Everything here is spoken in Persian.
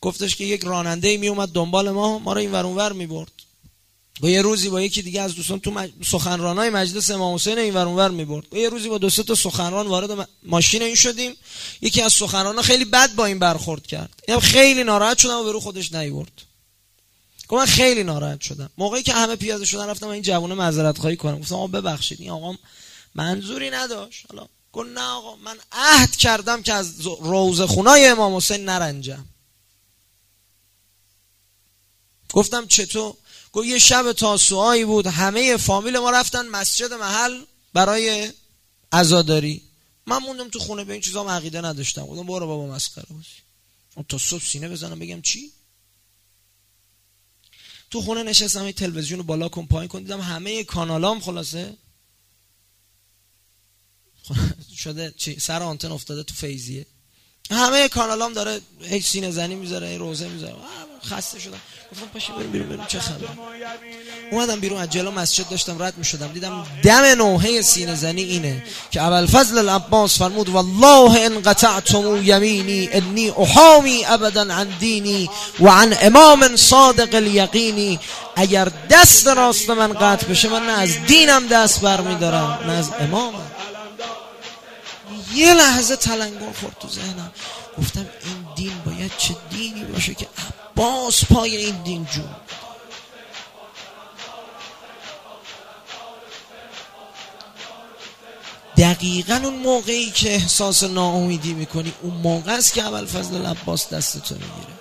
گفتش که یک راننده‌ای می اومد دنبال ما رو این ور اون ور می‌برد. و یه روزی با یکی دیگه از دوستان تو سخنرانای مجلس امام حسین این ور اون ور می‌برد. و یه روزی با 2-3 تا سخنران وارد ماشین این شدیم. یکی از سخنران‌ها خیلی بد با این برخورد کرد. اینم خیلی ناراحت شدم و به رو خودش نیورد. گفتم من خیلی ناراحت شدم. موقعی که همه پیاده شدن رفتم این جوونه معذرت خواهی کنم. گفتم آقا ببخشید این آقا منظوری نداشت. حالا گفت نه آقا من عهد کردم که از روضه‌خونای امام حسین نرنجم. گفتم چطور؟ گفت یه شب تاسوعایی بود، همه فامیل ما رفتن مسجد محل برای عزاداری. من موندم تو خونه، به این چیزام عقیده نداشتم. گفتم برو بابا مسخره بازی. تا صبح سینه بزنم بگم چی؟ تو خونه نشستم، این تلویزیون رو بالا کن پایین کن، دیدم همه کانالام خلاصه شده چی؟ سر آنتن افتاده تو فیضیه. همه کانالام داره هیچ سینه زنی میذاره، این روزه میذاره. خسته شدم. گفتم پاشی بریم بیرون چه خبره. اومدم بیرون، از جلو مسجد داشتم رد میشدم، دیدم دم نوحه سینه زنی اینه که ابوالفضل العباس فرمود والله ان قطعتم یمینی انی احامی ابدا عن دینی و عن امام صادق الیقینی. اگر دست راست من قطع بشه من نه از دینم دست برمیدارم نه از امامم. یه لحظه تلنگر خورد تو ذهنم، گفتم این دین باید چه دینی باشه که عباس پای این دین جون. دقیقاً اون موقعی که احساس ناامیدی میکنی اون موقع است که ابوالفضل العباس دستتو میگیره.